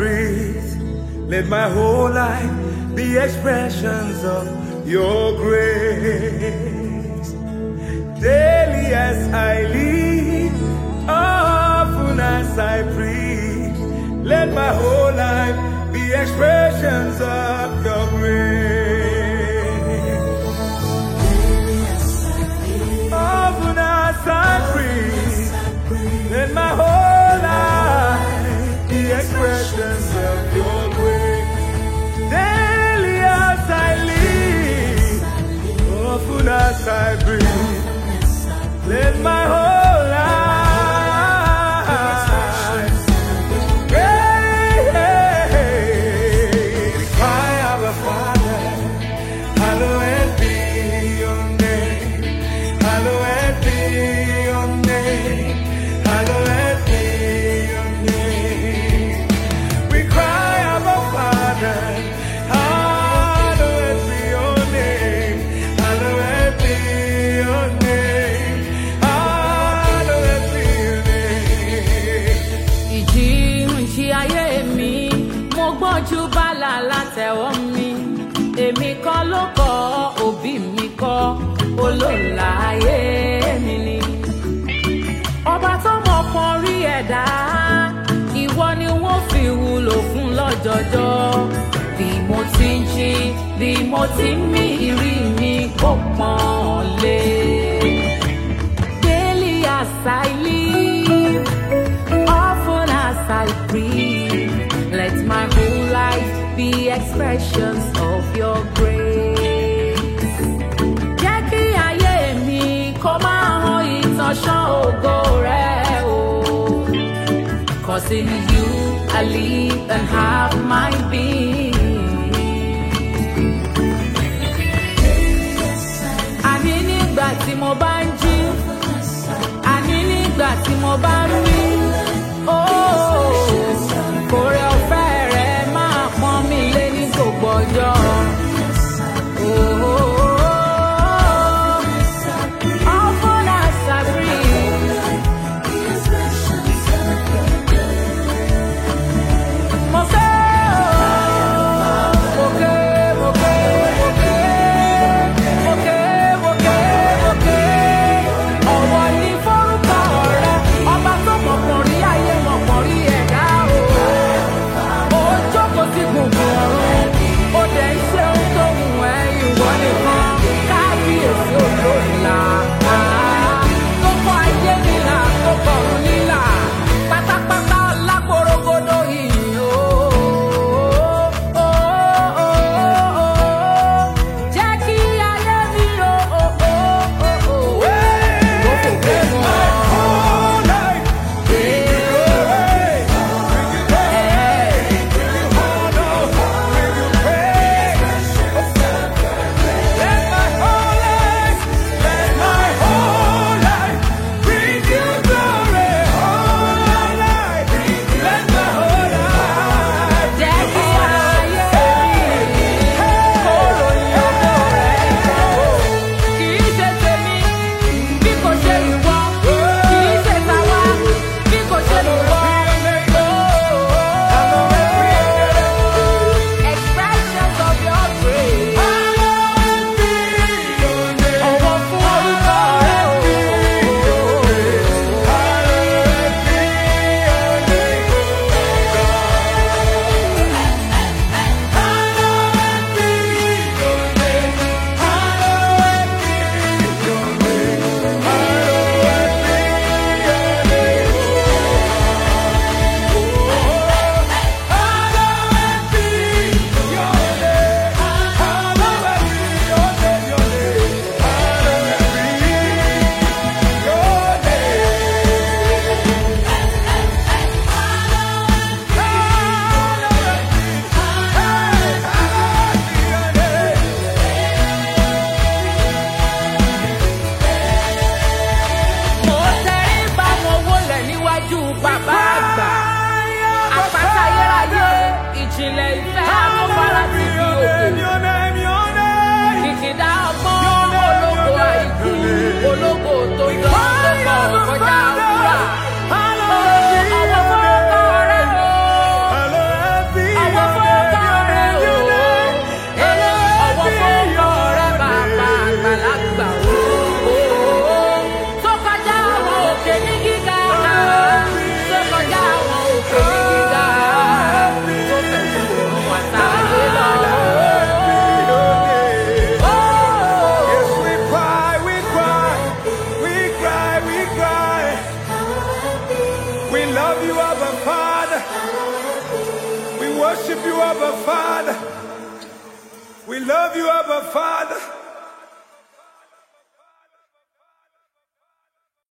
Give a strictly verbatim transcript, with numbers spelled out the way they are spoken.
breathe, let my whole life be expressions of your grace. Daily as I live, often as I breathe, let my whole life be expressions of your grace. Often as I breathe, let my whole life be expressions of your grace. Daily as I live, often as I breathe, let my whole life cry, Abba Father, hallowed be your name, hallowed be your name, hallowed be your name. We cry, Abba Father, hallowed be your name, hallowed be your name, hallowed be your name. Ìjì ìjì ayé mi, mo gbọ́njú bálà látẹ̀wọ́ mi. Èmi kọ́ ló kọ́, òbí mi kọ́, olóòlà ayé mi ni. Ọba tó mọ̀ kan rí ẹ̀dá, ìwọ ni wọ́n fi wúlò fún lọ́jọjọ́. Bí mo ti ń jí, bí mo ti ń mí ìrí mi kó pọ́n lé. Daily as I live, often as I breathe, let my whole life be expressions of your grace. Jẹ́ kí ayé mi kó máa hàn ìtànṣán ògo rẹ̀ o. 'Cause in you I live and have my being. Àní nígbà tí mo bá ń jí, àní nígbà tí mo bá ń mí, oh, kórè ọ̀fẹ́ rẹ̀ máa pọ́n mi lé ní gbogbo ọjọ́. Oh, often as I breathe, mo fẹ́ o, òkè, òkè, òkè, òkè, òkè, òkè. Ọ̀wọ̀ ni forúkọ rẹ̀, ọba worship you, Abba Father. We love you, Abba Father.